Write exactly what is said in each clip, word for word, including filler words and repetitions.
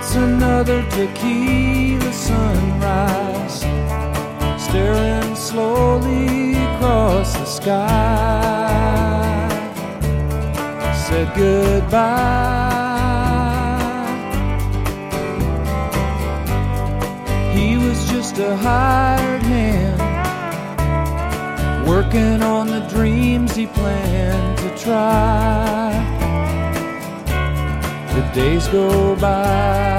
It's another tequila sunrise, staring slowly across the sky. Said goodbye. He was just a hired hand, working on the dreams he planned to try. The days go by.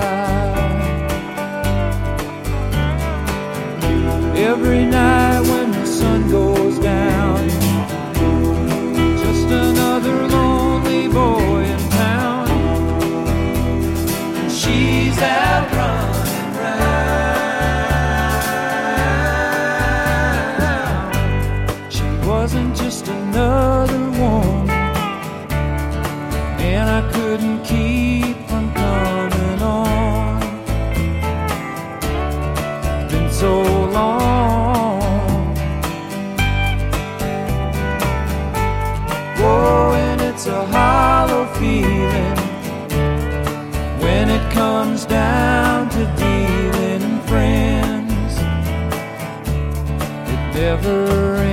Every night when the sun goes down, just another lonely boy in town. She's out running round. She wasn't just another woman, and I couldn't keep from coming on. Been so long. Whoa, and it's a hollow feeling when it comes down to dealing friends. It never ends.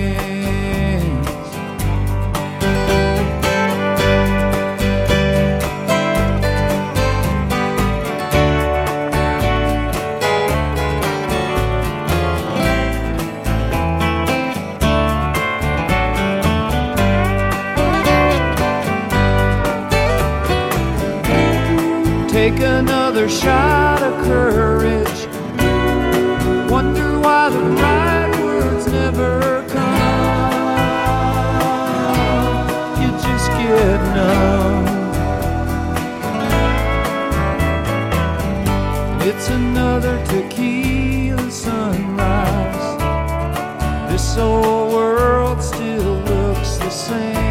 Take another shot of courage. Wonder why the right words never come. You just get numb. It's another tequila sunrise. This old world still looks the same.